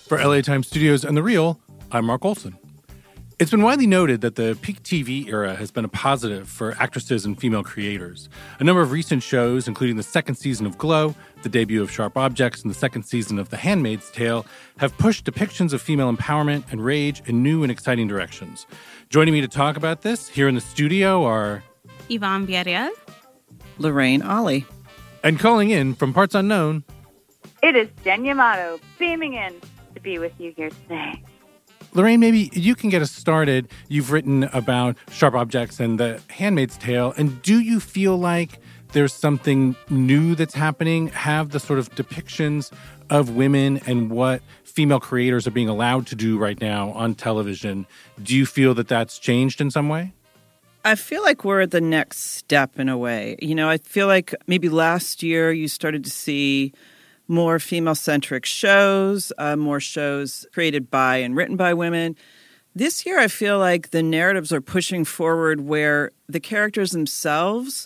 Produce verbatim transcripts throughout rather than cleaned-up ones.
For L A Times Studios and The Real, I'm Mark Olson. It's been widely noted that the peak T V era has been a positive for actresses and female creators. A number of recent shows, including the second season of Glow, the debut of Sharp Objects, and the second season of The Handmaid's Tale, have pushed depictions of female empowerment and rage in new and exciting directions. Joining me to talk about this here in the studio are Yvonne Villarreal, Lorraine Ollie, and calling in from parts unknown, it is Jen Yamato beaming in to be with you here today. Lorraine, maybe you can get us started. You've written about Sharp Objects and The Handmaid's Tale, and do you feel like there's something new that's happening? Have the sort of depictions of women and what female creators are being allowed to do right now on television, do you feel that that's changed in some way? I feel like we're at the next step in a way. You know, I feel like maybe last year you started to see more female-centric shows, uh, more shows created by and written by women. This year, I feel like the narratives are pushing forward where the characters themselves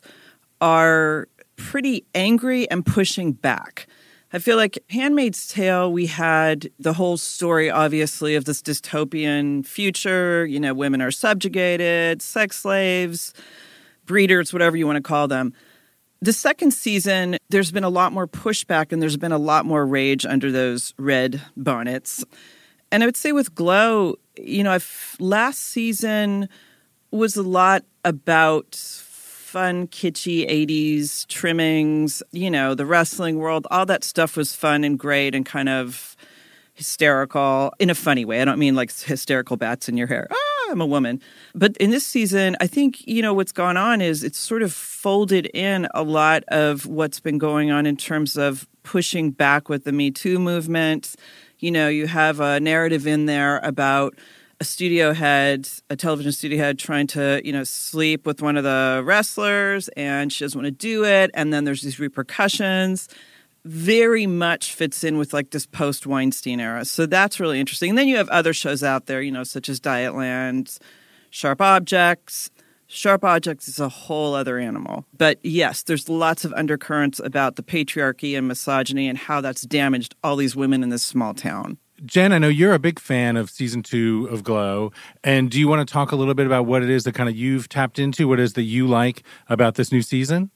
are pretty angry and pushing back. I feel like Handmaid's Tale, we had the whole story, obviously, of this dystopian future. You know, women are subjugated, sex slaves, breeders, whatever you want to call them. The second season, there's been a lot more pushback and there's been a lot more rage under those red bonnets. And I would say with Glow, you know, I've, last season was a lot about fun, kitschy eighties trimmings, you know, the wrestling world. All that stuff was fun and great and kind of hysterical in a funny way. I don't mean like hysterical bats in your hair. Ah, I'm a woman. But in this season, I think, you know, what's gone on is it's sort of folded in a lot of what's been going on in terms of pushing back with the Me Too movement. You know, you have a narrative in there about a studio head, a television studio head trying to, you know, sleep with one of the wrestlers and she doesn't want to do it. And then there's these repercussions. Very much fits in with like this post-Weinstein era. So that's really interesting. And then you have other shows out there, you know, such as Dietland, Sharp Objects. Sharp Objects is a whole other animal. But yes, there's lots of undercurrents about the patriarchy and misogyny and how that's damaged all these women in this small town. Jen, I know you're a big fan of season two of Glow. And do you want to talk a little bit about what it is that kind of you've tapped into? What it is that you like about this new season?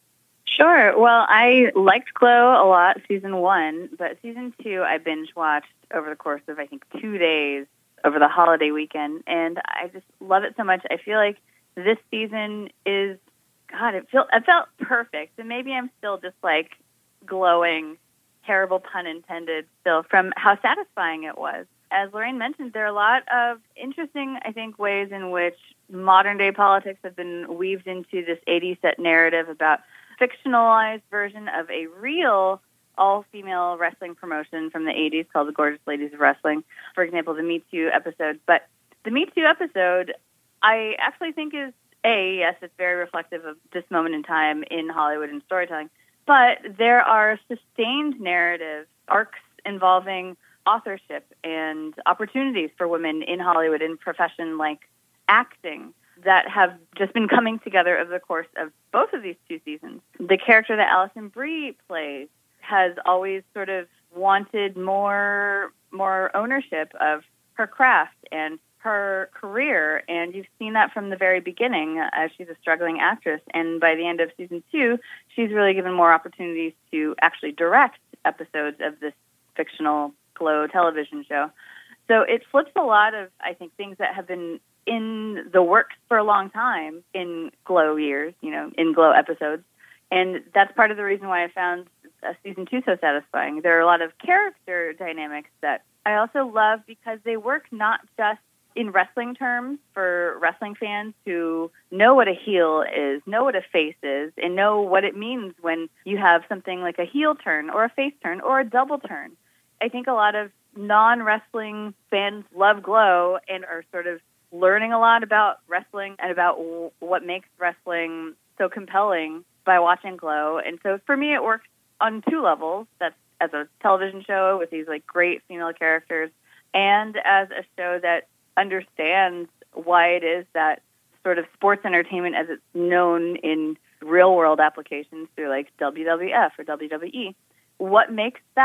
Sure. Well, I liked Glow a lot, season one, but season two I binge-watched over the course of, I think, two days over the holiday weekend, and I just love it so much. I feel like this season is, God, it, feel, it felt perfect, and maybe I'm still just, like, glowing, terrible pun intended, still, from how satisfying it was. As Lorraine mentioned, there are a lot of interesting, I think, ways in which modern-day politics have been weaved into this eighties set narrative about fictionalized version of a real all-female wrestling promotion from the eighties called the Gorgeous Ladies of Wrestling. For example, the Me Too episode. But the Me Too episode, I actually think is, A, yes, it's very reflective of this moment in time in Hollywood and storytelling, but there are sustained narrative arcs involving authorship and opportunities for women in Hollywood in profession like acting that have just been coming together over the course of both of these two seasons. The character that Alison Brie plays has always sort of wanted more more ownership of her craft and her career, and you've seen that from the very beginning as she's a struggling actress. And by the end of season two, she's really given more opportunities to actually direct episodes of this fictional Glow television show. So it flips a lot of, I think, things that have been in the works for a long time in Glow years, you know, in Glow episodes. And that's part of the reason why I found uh, season two so satisfying. There are a lot of character dynamics that I also love because they work not just in wrestling terms for wrestling fans who know what a heel is, know what a face is, and know what it means when you have something like a heel turn or a face turn or a double turn. I think a lot of non-wrestling fans love Glow and are sort of learning a lot about wrestling and about w- what makes wrestling so compelling by watching Glow. And so for me, it works on two levels. That's as a television show with these like great female characters and as a show that understands why it is that sort of sports entertainment as it's known in real world applications through like W W F or W W E, what makes that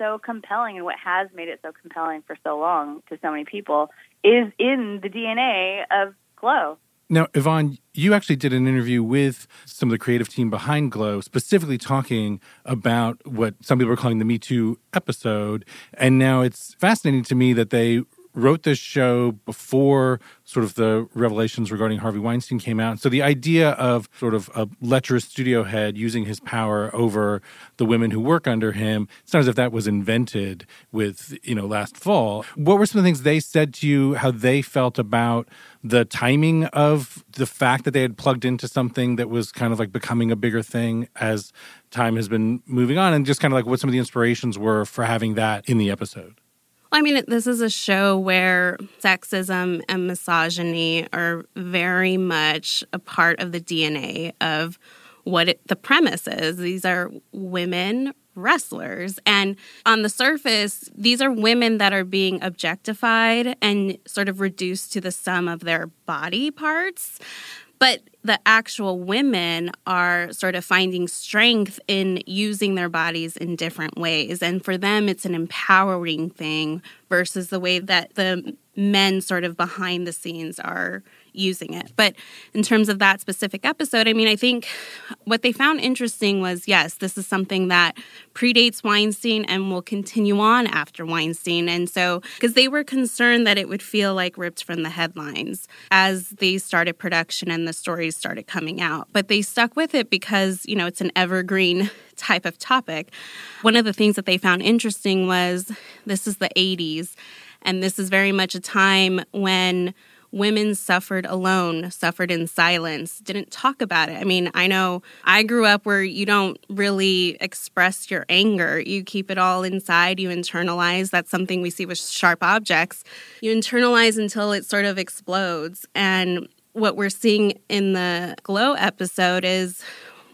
so compelling and what has made it so compelling for so long to so many people is in the D N A of Glow. Now, Yvonne, you actually did an interview with some of the creative team behind Glow, specifically talking about what some people are calling the Me Too episode. And now it's fascinating to me that they wrote this show before sort of the revelations regarding Harvey Weinstein came out. So the idea of sort of a lecherous studio head using his power over the women who work under him, it's not as if that was invented with, you know, last fall. What were some of the things they said to you, how they felt about the timing of the fact that they had plugged into something that was kind of like becoming a bigger thing as time has been moving on, and just kind of like what some of the inspirations were for having that in the episode? I mean, this is a show where sexism and misogyny are very much a part of the D N A of what it, the premise is. These are women wrestlers. And on the surface, these are women that are being objectified and sort of reduced to the sum of their body parts. But the actual women are sort of finding strength in using their bodies in different ways. And for them, it's an empowering thing versus the way that the men sort of behind the scenes are using it. But in terms of that specific episode, I mean, I think what they found interesting was, yes, this is something that predates Weinstein and will continue on after Weinstein. And so, because they were concerned that it would feel like ripped from the headlines as they started production and the stories started coming out. But they stuck with it because, you know, it's an evergreen type of topic. One of the things that they found interesting was this is the eighties, and this is very much a time when women suffered alone, suffered in silence, didn't talk about it. I mean, I know I grew up where you don't really express your anger. You keep it all inside. You internalize. That's something we see with sharp objects. You internalize until it sort of explodes. And what we're seeing in the Glow episode is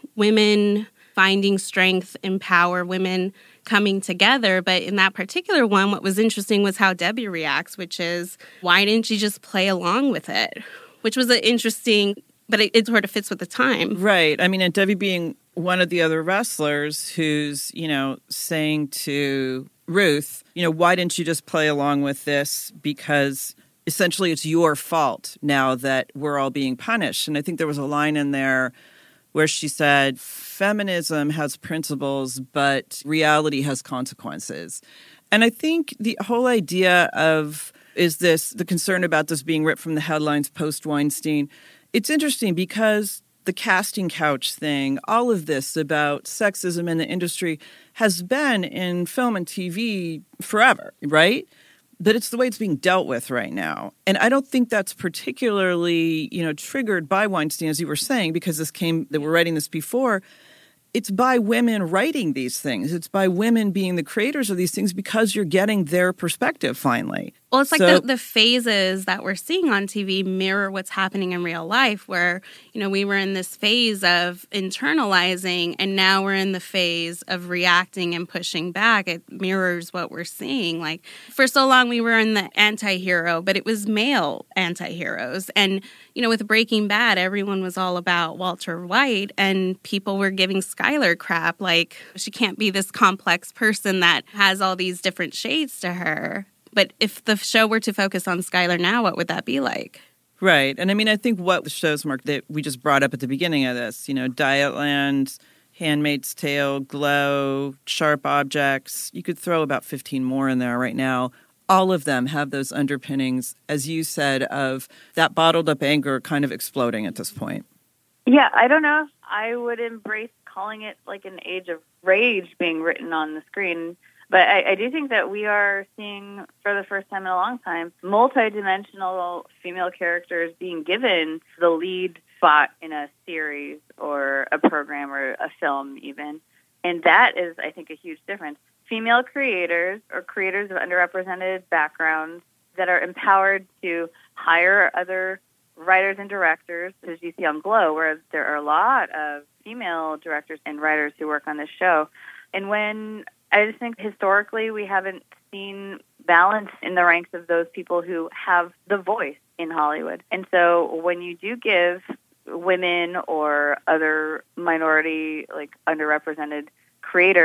women finding strength in power, women coming together. But in that particular one, what was interesting was how Debbie reacts, which is, why didn't you just play along with it? Which was an interesting, but it, it sort of fits with the time. Right. I mean, and Debbie being one of the other wrestlers who's, you know, saying to Ruth, you know, why didn't you just play along with this? Because essentially it's your fault now that we're all being punished. And I think there was a line in there where she said, feminism has principles, but reality has consequences. And I think the whole idea of, is this the concern about this being ripped from the headlines post-Weinstein? It's interesting because the casting couch thing, all of this about sexism in the industry has been in film and T V forever, right? But it's the way it's being dealt with right now. And I don't think that's particularly, you know, triggered by Weinstein, as you were saying, because this came, they were writing this before. It's by women writing these things. It's by women being the creators of these things because you're getting their perspective finally. Well, it's like So- the, the phases that we're seeing on T V mirror what's happening in real life, where, you know, we were in this phase of internalizing and now we're in the phase of reacting and pushing back. It mirrors what we're seeing. Like, for so long we were in the anti-hero, but it was male anti-heroes. And, you know, with Breaking Bad, everyone was all about Walter White and people were giving Skylar crap. Like, she can't be this complex person that has all these different shades to her. But if the show were to focus on Skylar now, what would that be like? Right. And I mean, I think what the shows, Mark, that we just brought up at the beginning of this, you know, Dietland, Handmaid's Tale, Glow, Sharp Objects, you could throw about fifteen more in there right now. All of them have those underpinnings, as you said, of that bottled up anger kind of exploding at this point. Yeah, I don't know if I would embrace calling it like an age of rage being written on the screen. But I, I do think that we are seeing, for the first time in a long time, multidimensional female characters being given the lead spot in a series or a program or a film even. And that is, I think, a huge difference. Female creators or creators of underrepresented backgrounds that are empowered to hire other writers and directors, as you see on Glow, where there are a lot of female directors and writers who work on this show. And when I just think historically we haven't seen balance in the ranks of those people who have the voice in Hollywood. And so when you do give women or other minority, like underrepresented creators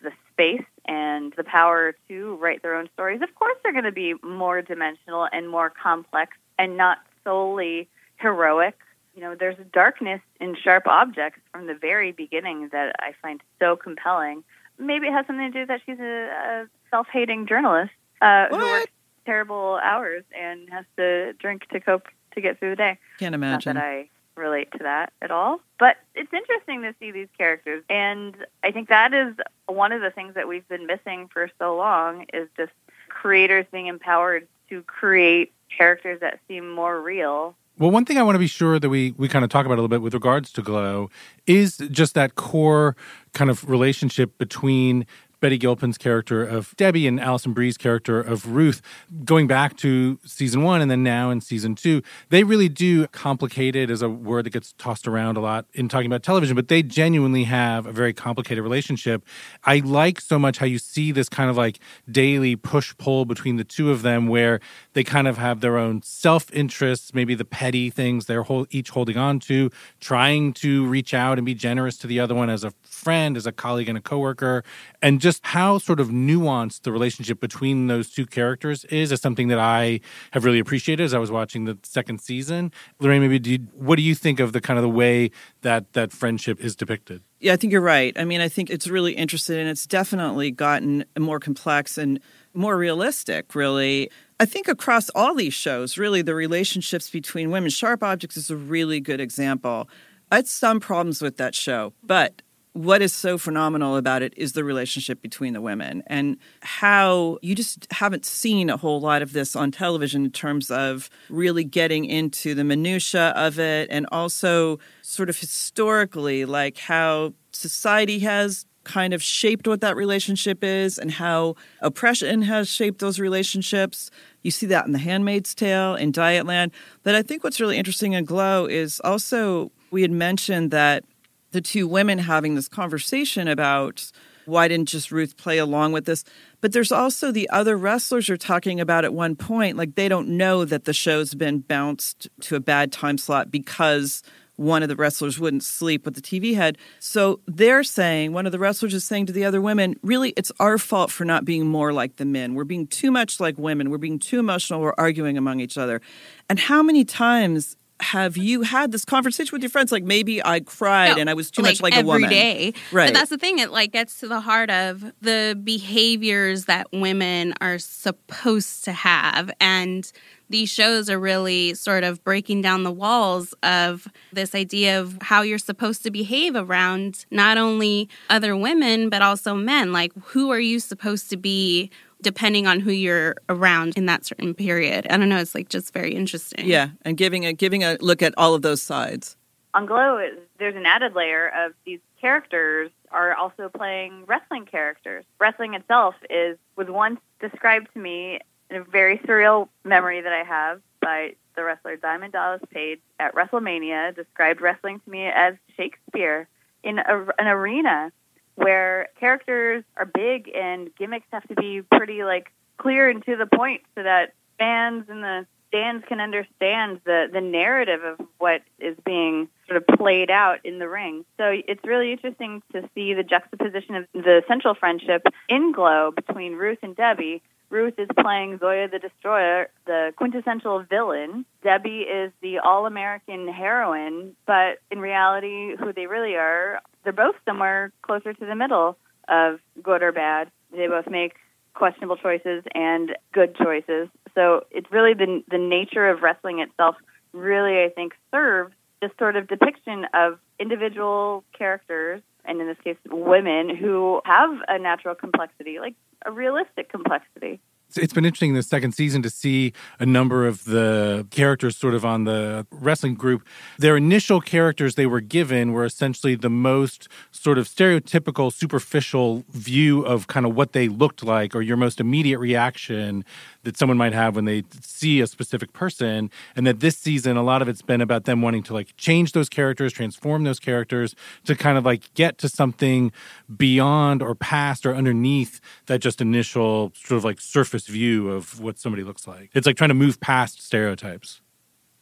the space and the power to write their own stories. Of course, they're going to be more dimensional and more complex and not solely heroic. You know, there's a darkness in Sharp Objects from the very beginning that I find so compelling. Maybe it has something to do with that she's a, a self-hating journalist uh, who works terrible hours and has to drink to cope to get through the day. Can't imagine. Not that I relate to that at all. But it's interesting to see these characters. And I think that is one of the things that we've been missing for so long is just creators being empowered to create characters that seem more real. Well, one thing I want to be sure that we, we kind of talk about a little bit with regards to Glow is just that core kind of relationship between Betty Gilpin's character of Debbie and Alison Brie's character of Ruth, going back to season one and then now in season two. They really do, complicated is a word that gets tossed around a lot in talking about television, but they genuinely have a very complicated relationship. I like so much how you see this kind of like daily push-pull between the two of them where they kind of have their own self-interests, maybe the petty things they're whole, each holding on to, trying to reach out and be generous to the other one as a friend, as a colleague and a coworker, and just Just how sort of nuanced the relationship between those two characters is is something that I have really appreciated as I was watching the second season. Lorraine, maybe do you, what do you think of the kind of the way that that friendship is depicted? Yeah, I think you're right. I mean, I think it's really interesting, and it's definitely gotten more complex and more realistic, really. I think across all these shows, really, the relationships between women, Sharp Objects is a really good example. I had some problems with that show, but what is so phenomenal about it is the relationship between the women and how you just haven't seen a whole lot of this on television in terms of really getting into the minutia of it and also sort of historically, like how society has kind of shaped what that relationship is and how oppression has shaped those relationships. You see that in The Handmaid's Tale, in Dietland. But I think what's really interesting in Glow is also we had mentioned that the two women having this conversation about why didn't just Ruth play along with this? But there's also the other wrestlers are talking about at one point, like they don't know that the show's been bounced to a bad time slot because one of the wrestlers wouldn't sleep with the T V head. So they're saying, one of the wrestlers is saying to the other women, really, it's our fault for not being more like the men. We're being too much like women. We're being too emotional. We're arguing among each other. And how many times have you had this conversation with your friends? Like, maybe I cried no, and I was too like much like a woman. Every day. Right. But that's the thing. It, like, gets to the heart of the behaviors that women are supposed to have. And these shows are really sort of breaking down the walls of this idea of how you're supposed to behave around not only other women, but also men. Like, who are you supposed to be depending on who you're around in that certain period? I don't know. It's like just very interesting. Yeah, and giving a giving a look at all of those sides. On Glow, there's an added layer of these characters are also playing wrestling characters. Wrestling itself is was once described to me in a very surreal memory that I have by the wrestler Diamond Dallas Page at WrestleMania, described wrestling to me as Shakespeare in a, an arena where characters are big and gimmicks have to be pretty like clear and to the point so that fans in the stands can understand the, the narrative of what is being sort of played out in the ring. So it's really interesting to see the juxtaposition of the central friendship in Glow between Ruth and Debbie. Ruth is playing Zoya the Destroyer, the quintessential villain. Debbie is the all-American heroine, but in reality, who they really are, they're both somewhere closer to the middle of good or bad. They both make questionable choices and good choices. So it's really the the nature of wrestling itself really, I think, serves this sort of depiction of individual characters, and in this case, women who have a natural complexity, like a realistic complexity. It's been interesting this second season to see a number of the characters sort of on the wrestling group. Their initial characters they were given were essentially the most sort of stereotypical, superficial view of kind of what they looked like or your most immediate reaction that someone might have when they see a specific person. And that this season, a lot of it's been about them wanting to like change those characters, transform those characters to kind of like get to something beyond or past or underneath that just initial sort of like surface view of what somebody looks like. It's like trying to move past stereotypes.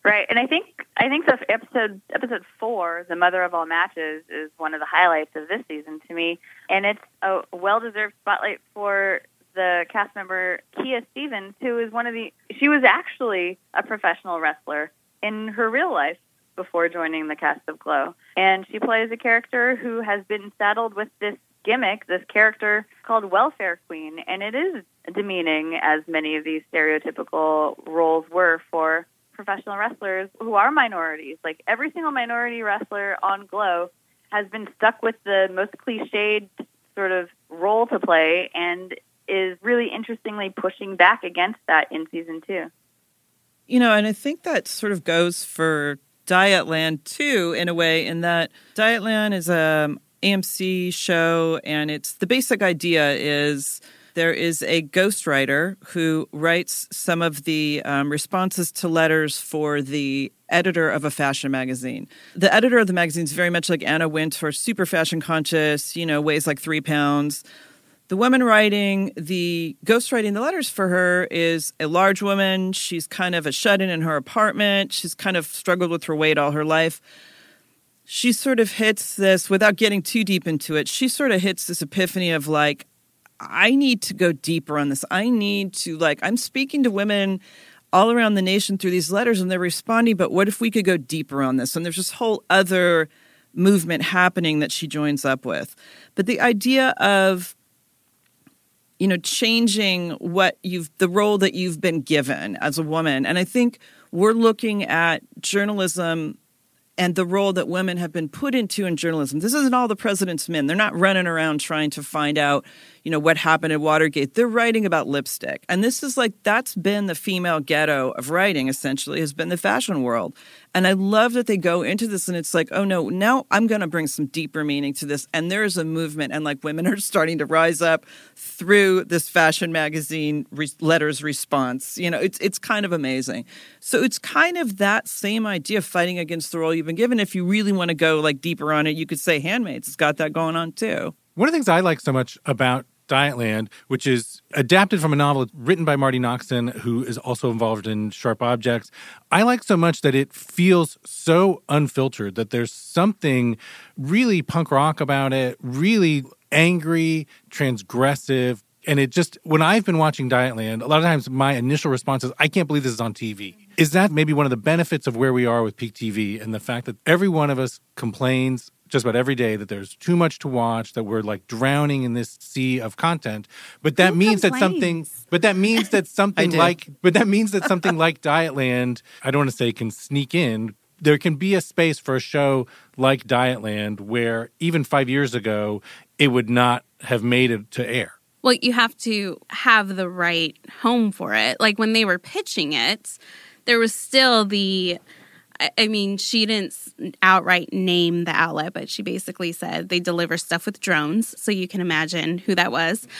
Right, and I think I think the episode episode four, "The Mother of All Matches," is one of the highlights of this season to me, and it's a well-deserved spotlight for the cast member Kia Stevens, who is one of the. She was actually a professional wrestler in her real life before joining the cast of Glow, and she plays a character who has been saddled with this gimmick, this character called Welfare Queen, and it is demeaning, as many of these stereotypical roles were for professional wrestlers who are minorities. Like, every single minority wrestler on Glow has been stuck with the most cliched sort of role to play and is really interestingly pushing back against that in season two. You know, and I think that sort of goes for Dietland too, in a way, in that Dietland is a A M C show, and it's the basic idea is there is a ghostwriter who writes some of the um, responses to letters for the editor of a fashion magazine. The editor of the magazine is very much like Anna Wintour, super fashion conscious, you know, weighs like three pounds. The woman writing the ghostwriting the letters for her is a large woman. She's kind of a shut-in in her apartment. She's kind of struggled with her weight all her life. She sort of hits this, without getting too deep into it, she sort of hits this epiphany of like, I need to go deeper on this. I need to, like, I'm speaking to women all around the nation through these letters and they're responding, but what if we could go deeper on this? And there's this whole other movement happening that she joins up with. But the idea of, you know, changing what you've, the role that you've been given as a woman. And I think we're looking at journalism and the role that women have been put into in journalism. This isn't all the president's men. They're not running around trying to find out, you know, what happened at Watergate. They're writing about lipstick. And this is like, that's been the female ghetto of writing, essentially, has been the fashion world. And I love that they go into this and it's like, oh no, now I'm going to bring some deeper meaning to this. And there is a movement, and like women are starting to rise up through this fashion magazine re- letters response. You know, it's it's kind of amazing. So it's kind of that same idea of fighting against the role you've been given. If you really want to go like deeper on it, you could say Handmaids has got that going on too. One of the things I like so much about Dietland, which is adapted from a novel written by Marty Noxon, who is also involved in Sharp Objects, I like so much that it feels so unfiltered, that there's something really punk rock about it, really angry, transgressive. And it just, when I've been watching Dietland, a lot of times my initial response is, I can't believe this is on T V. Is that maybe one of the benefits of where we are with Peak T V, and the fact that every one of us complains just about every day that there's too much to watch, that we're like drowning in this sea of content. But that Who means complains? that something, but that means that something like, but that means that something like Dietland, I don't want to say can sneak in. There can be a space for a show like Dietland where even five years ago, it would not have made it to air. Well, you have to have the right home for it. Like when they were pitching it, there was still the, I mean, she didn't outright name the outlet, but she basically said they deliver stuff with drones. So you can imagine who that was.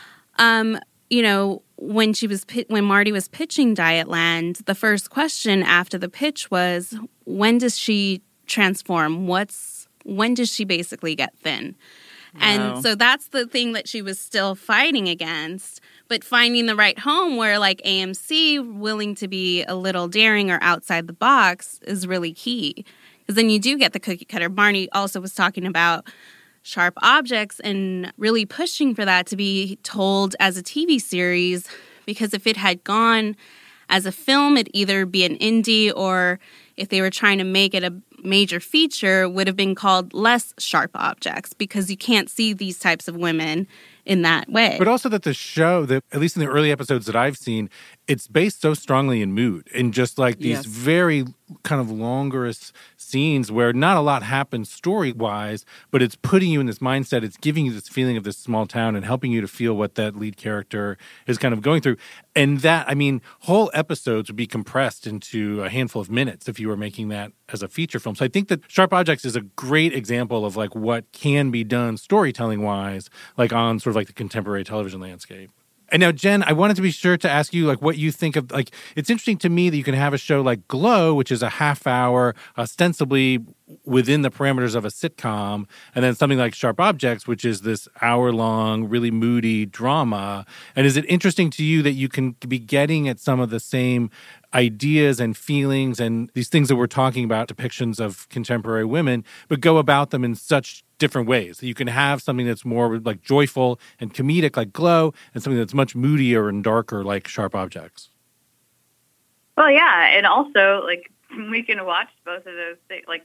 Um, you know, when she was when Marty was pitching Dietland, the first question after the pitch was, when does she transform? What's when does she basically get thin? Wow. And so that's the thing that she was still fighting against. But finding the right home where, like, A M C willing to be a little daring or outside the box is really key. Because then you do get the cookie cutter. Barney also was talking about Sharp Objects and really pushing for that to be told as a T V series. Because if it had gone as a film, it'd either be an indie, or if they were trying to make it a major feature, would have been called Less Sharp Objects, because you can't see these types of women in that way. But also that the show, that at least in the early episodes that I've seen, it's based so strongly in mood, and just like these yes. very kind of longerous scenes where not a lot happens story-wise, but it's putting you in this mindset, it's giving you this feeling of this small town and helping you to feel what that lead character is kind of going through. And that, I mean, whole episodes would be compressed into a handful of minutes if you were making that as a feature film. So I think that Sharp Objects is a great example of like what can be done storytelling-wise, like on sort of like the contemporary television landscape. And now, Jen, I wanted to be sure to ask you, like, what you think of, like, it's interesting to me that you can have a show like Glow, which is a half hour, ostensibly within the parameters of a sitcom, and then something like Sharp Objects, which is this hour long, really moody drama. And is it interesting to you that you can be getting at some of the same ideas and feelings and these things that we're talking about, depictions of contemporary women, but go about them in such different ways? You can have something that's more like joyful and comedic like Glow, and something that's much moodier and darker like Sharp Objects. Well, yeah, and also like we can watch both of those things. Like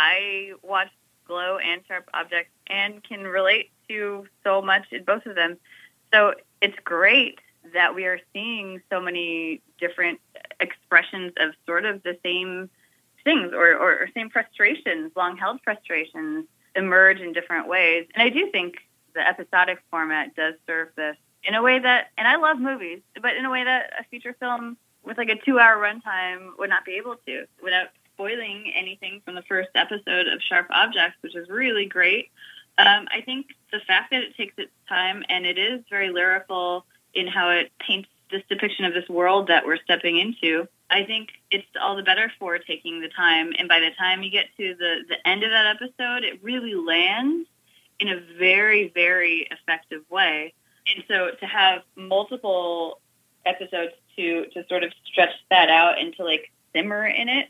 I watched Glow and Sharp Objects and can relate to so much in both of them. So it's great that we are seeing so many different expressions of sort of the same things or, or, or same frustrations, long-held frustrations, emerge in different ways. And I do think the episodic format does serve this in a way that, and I love movies, but in a way that a feature film with like a two-hour runtime would not be able to, without spoiling anything from the first episode of Sharp Objects, which is really great. Um, I think the fact that it takes its time and it is very lyrical in how it paints this depiction of this world that we're stepping into, I think it's all the better for taking the time. And by the time you get to the, the end of that episode, it really lands in a very, very effective way. And so to have multiple episodes to, to sort of stretch that out and to like simmer in it,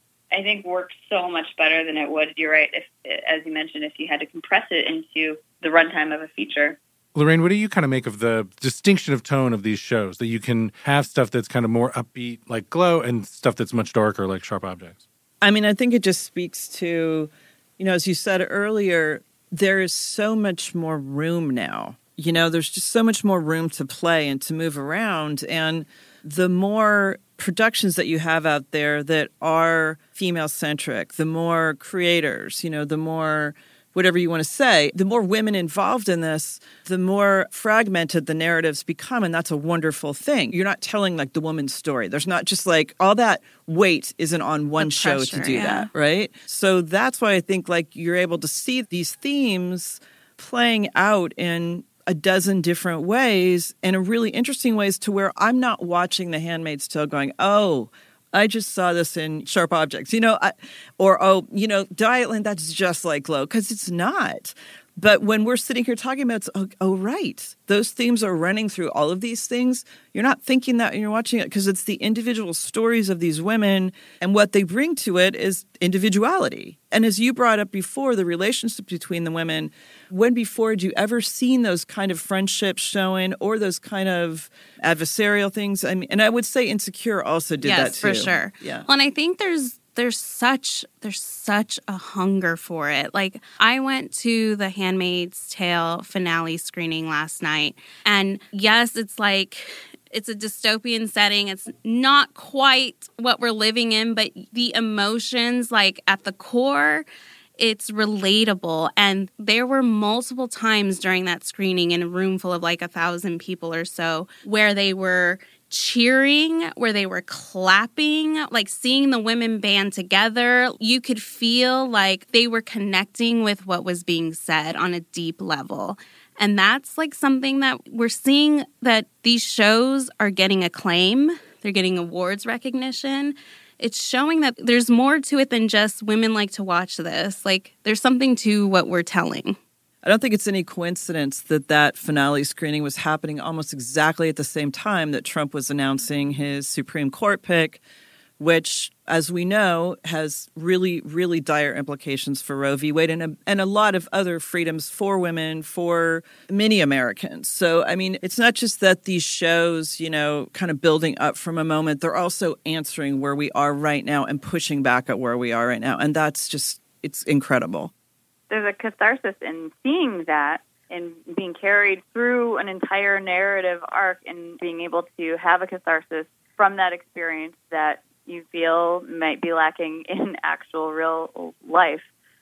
I think works so much better than it would, you're right, if, as you mentioned, if you had to compress it into the runtime of a feature. Lorraine, what do you kind of make of the distinction of tone of these shows, that you can have stuff that's kind of more upbeat like Glow and stuff that's much darker like Sharp Objects? I mean, I think it just speaks to, you know, as you said earlier, there is so much more room now. You know, there's just so much more room to play and to move around. And the more productions that you have out there that are female-centric, the more creators, you know, the more whatever you want to say, the more women involved in this, the more fragmented the narratives become. And that's a wonderful thing. You're not telling like the woman's story. There's not just like all that weight isn't on one the show pressure, to do yeah. that, right? So that's why I think like you're able to see these themes playing out in a dozen different ways and in really interesting ways to where I'm not watching The Handmaid's Tale going, oh, I just saw this in Sharp Objects, you know, I, or, oh, you know, Dietland, that's just like Glow, because it's not. But when we're sitting here talking about it, it's, oh, oh, right, those themes are running through all of these things. You're not thinking that when you're watching it because it's the individual stories of these women, and what they bring to it is individuality. And as you brought up before, the relationship between the women, when before had you ever seen those kind of friendships showing or those kind of adversarial things? I mean, and I would say Insecure also did yes, that too. for sure. Yeah. Well, and I think there's there's such there's such a hunger for it. Like I went to the Handmaid's Tale finale screening last night, and yes, it's like it's a dystopian setting. It's not quite what we're living in, but the emotions, like at the core, it's relatable. And there were multiple times during that screening in a room full of like a thousand people or so where they were cheering, where they were clapping, like seeing the women band together. You could feel like they were connecting with what was being said on a deep level. And that's like something that we're seeing, that these shows are getting acclaim. They're getting awards recognition. It's showing that there's more to it than just women like to watch this. Like there's something to what we're telling. I don't think it's any coincidence that that finale screening was happening almost exactly at the same time that Trump was announcing his Supreme Court pick, which, as we know, has really, really dire implications for Roe v. Wade and a, and a lot of other freedoms for women, for many Americans. So, I mean, it's not just that these shows, you know, kind of building up from a moment. They're also answering where we are right now and pushing back at where we are right now. And that's just, it's incredible. There's a catharsis in seeing that and being carried through an entire narrative arc and being able to have a catharsis from that experience that you feel might be lacking in actual real life.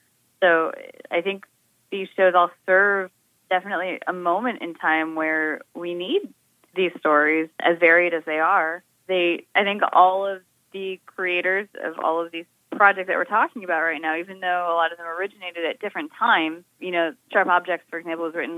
So I think these shows all serve definitely a moment in time where we need these stories, as varied as they are. They, I think all of the creators of all of these project that we're talking about right now, even though a lot of them originated at different times. You know, Sharp Objects, for example, was written like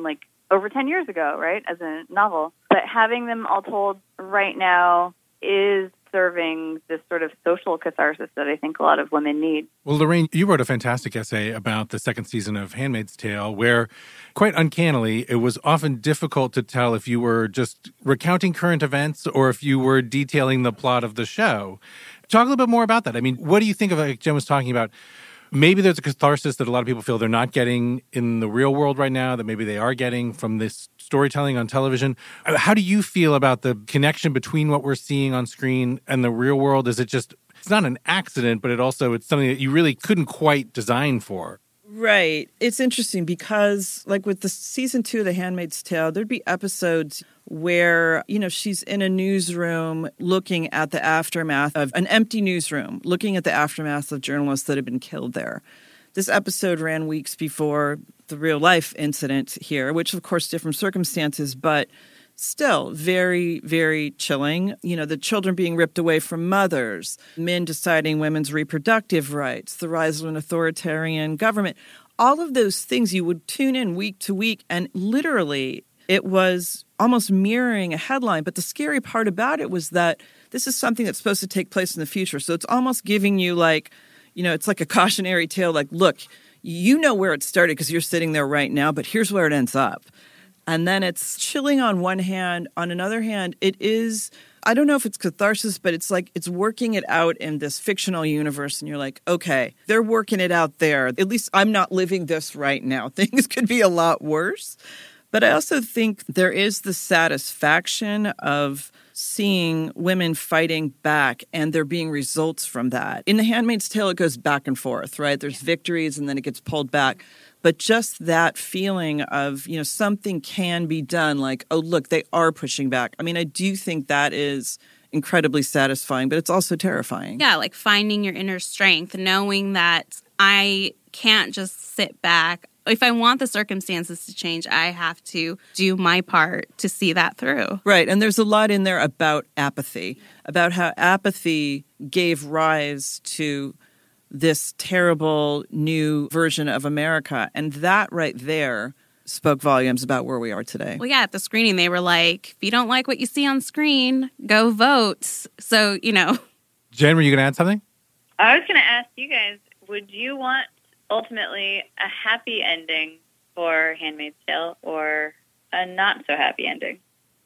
over ten years ago, right, as a novel. But having them all told right now is serving this sort of social catharsis that I think a lot of women need. Well, Lorraine, you wrote a fantastic essay about the second season of Handmaid's Tale, where, quite uncannily, it was often difficult to tell if you were just recounting current events or if you were detailing the plot of the show. Talk a little bit more about that. I mean, what do you think of, like Jen was talking about, maybe there's a catharsis that a lot of people feel they're not getting in the real world right now, that maybe they are getting from this storytelling on television. How do you feel about the connection between what we're seeing on screen and the real world? Is it just, it's not an accident, but it also, it's something that you really couldn't quite design for? Right. It's interesting because, like with the season two of The Handmaid's Tale, there'd be episodes where, you know, she's in a newsroom looking at the aftermath of an empty newsroom, looking at the aftermath of journalists that had been killed there. This episode ran weeks before the real life incident here, which of course different circumstances, but still very, very chilling. You know, the children being ripped away from mothers, men deciding women's reproductive rights, the rise of an authoritarian government, all of those things you would tune in week to week, and literally it was almost mirroring a headline. But the scary part about it was that this is something that's supposed to take place in the future. So it's almost giving you like, you know, it's like a cautionary tale, like, look, you know where it started because you're sitting there right now, but here's where it ends up. And then it's chilling on one hand. On another hand, it is, I don't know if it's catharsis, but it's like it's working it out in this fictional universe. And you're like, okay, they're working it out there. At least I'm not living this right now. Things could be a lot worse. But I also think there is the satisfaction of seeing women fighting back and there being results from that. In The Handmaid's Tale, it goes back and forth, right? There's victories and then it gets pulled back. But just that feeling of, you know, something can be done, like, oh, look, they are pushing back. I mean, I do think that is incredibly satisfying, but it's also terrifying. Yeah, like finding your inner strength, knowing that I can't just sit back. If I want the circumstances to change, I have to do my part to see that through. Right. And there's a lot in there about apathy, about how apathy gave rise to this terrible new version of America. And that right there spoke volumes about where we are today. Well, yeah, at the screening, they were like, if you don't like what you see on screen, go vote. So, you know. Jen, were you going to add something? I was going to ask you guys, would you want ultimately a happy ending for Handmaid's Tale or a not so happy ending?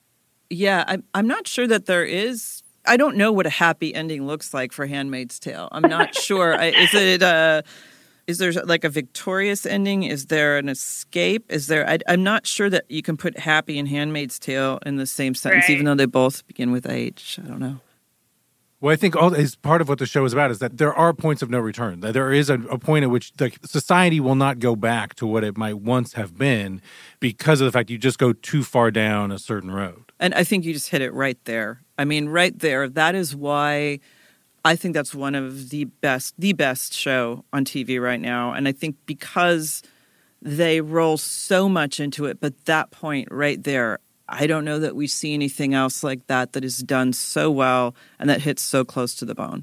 Yeah, I'm, I'm not sure that there is. I don't know what a happy ending looks like for Handmaid's Tale. I'm not sure. I, is it uh, is there like a victorious ending? Is there an escape? Is there? I, I'm not sure that you can put happy and Handmaid's Tale in the same sentence, right, even though they both begin with H. I don't know. Well, I think all is part of what the show is about is that there are points of no return. That there is a, a point at which the society will not go back to what it might once have been because of the fact you just go too far down a certain road. And I think you just hit it right there. I mean, right there. That is why I think that's one of the best, the best show on T V right now. And I think because they roll so much into it, but that point right there, I don't know that we see anything else like that that is done so well and that hits so close to the bone.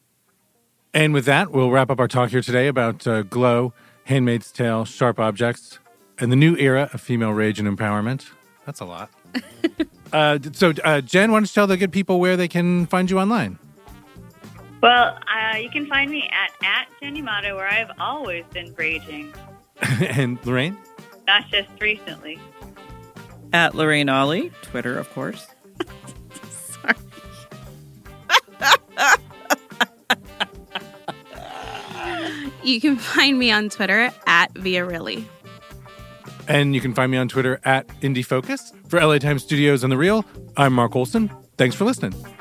And with that, we'll wrap up our talk here today about uh, Glow, Handmaid's Tale, Sharp Objects, and the new era of female rage and empowerment. That's a lot. uh, so, uh, Jen, why don't you tell the good people where they can find you online? Well, uh, you can find me at, at Jenny Motto, where I've always been raging. And Lorraine? Not just recently. At Lorraine Ollie, Twitter, of course. Sorry. You can find me on Twitter at Viarilli. And you can find me on Twitter at IndieFocus. For L A Times Studios and The Real, I'm Mark Olson. Thanks for listening.